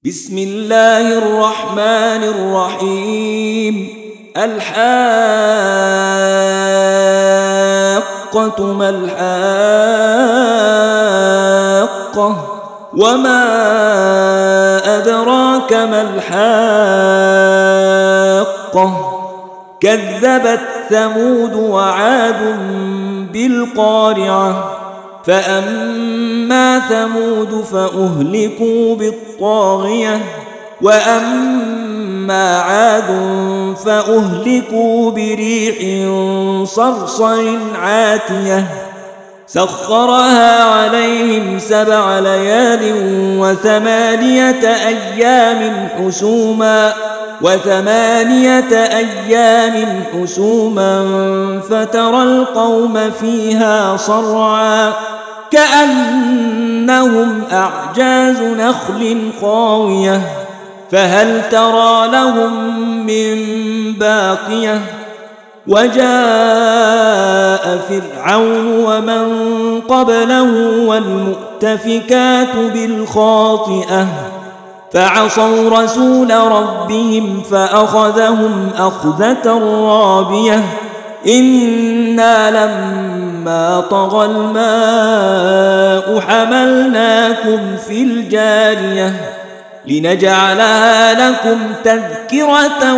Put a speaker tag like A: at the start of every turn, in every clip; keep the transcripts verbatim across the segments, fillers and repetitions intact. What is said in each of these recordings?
A: بسم الله الرحمن الرحيم. الحاقة ما الحاقة وما أدراك ما الحاقة كذبت ثمود وعاد بالقارعة فأما ثمود فأهلكوا بالطاغية وأما عاد فأهلكوا بريح صرصر عاتية سخرها عليهم سبع ليال وثمانية أيام حسوما وثمانية أيام حسوما فترى القوم فيها صرعا كأنهم أعجاز نخل خاوية فهل ترى لهم من باقية وجاء فرعون ومن قبله والمؤتفكات بالخاطئة فعصوا رسول ربهم فأخذهم أخذة رابية إنا لما طغى الماء حملناكم في الجارية لنجعلها لكم تذكرة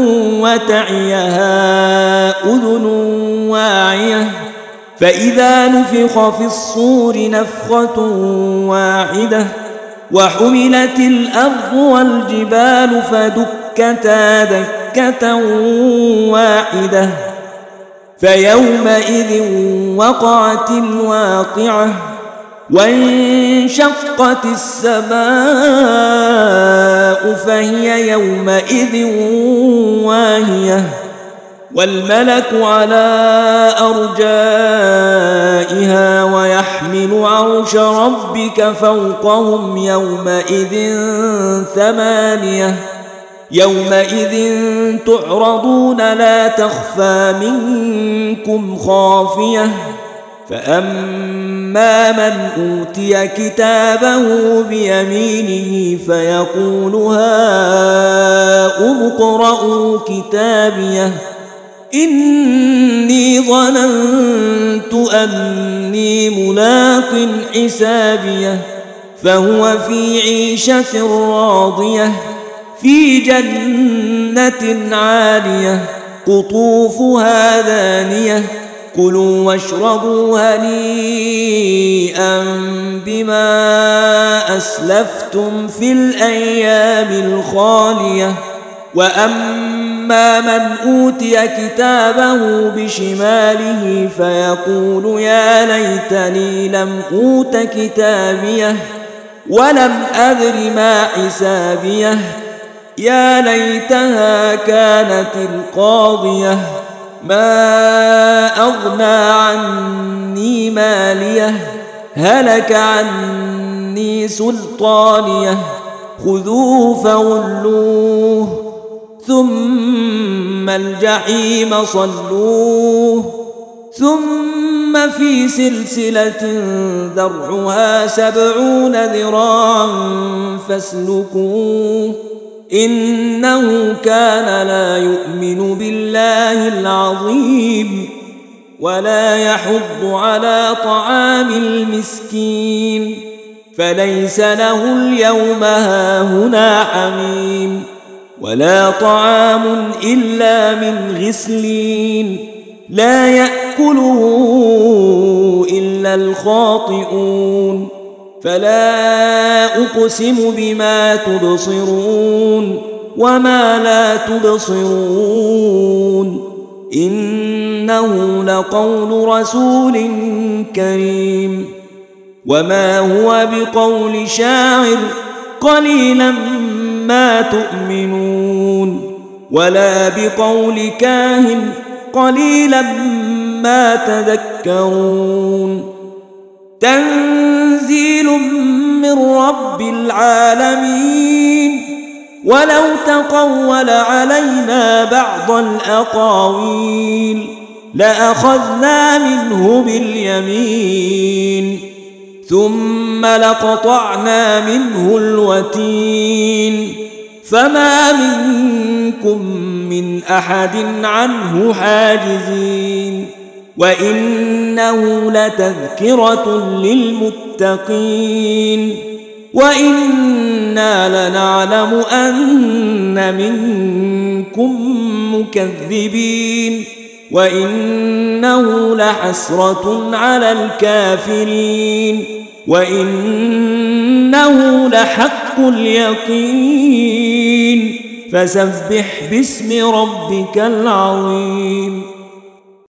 A: وتعيها أذن واعية فإذا نفخ في الصور نفخة واحدة وحملت الأرض والجبال فدكتا دكة واحدة فيومئذ وقعت الواقعة وانشقت السماء فهي يومئذ واهية والملك على أرجائها ويحمل عرش ربك فوقهم يومئذ ثمانية يومئذ تعرضون لا تخفى منكم خافية فأما من أوتي كتابه بيمينه فيقول هاؤم اقرءوا كتابيه إني ظننت أني ملاق حسابيه فهو في عيشة راضية في جنة عالية قطوفها دانية كلوا واشربوا هنيئا بما أسلفتم في الأيام الخالية وأما من أوتي كتابه بشماله فيقول يا ليتني لم أوت كتابيه ولم أدر ما حسابيه يا ليتها كانت القاضية ما أغنى عني ماليه هلك عني سلطانيه خذوه فغلوه ثم الجحيم صلوه ثم في سلسلة ذرعها سبعون ذراعا فاسلكوه إنه كان لا يؤمن بالله العظيم ولا يحض على طعام المسكين فليس له اليوم هاهنا حميم ولا طعام إلا من غسلين لا يأكله إلا الخاطئون فلا أقسم بما تبصرون وما لا تبصرون إنه لقول رسول كريم وما هو بقول شاعر قليلا ما تؤمنون ولا بقول كاهن قليلا ما تذكرون تنزيل من رب العالمين ولو تقول علينا بعض الأقاويل لأخذنا منه باليمين ثم لقطعنا منه الوتين فما منكم من أحد عنه حاجزين وإنه لتذكرة للمتقين وإنا لنعلم أن منكم مكذبين وإنه لحسرة على الكافرين وإنه لحق اليقين فسبح باسم ربك العظيم